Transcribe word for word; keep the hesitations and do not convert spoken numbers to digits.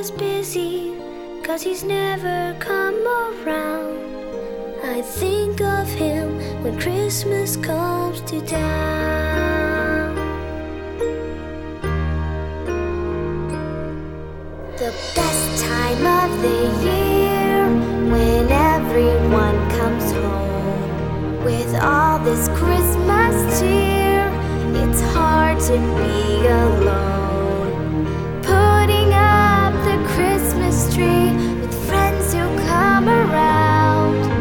was busy, 'cause he's never come around. I think of him when Christmas comes to town. The best time of the year, when everyone comes home with all this Christmas cheer. It's hard to be alone.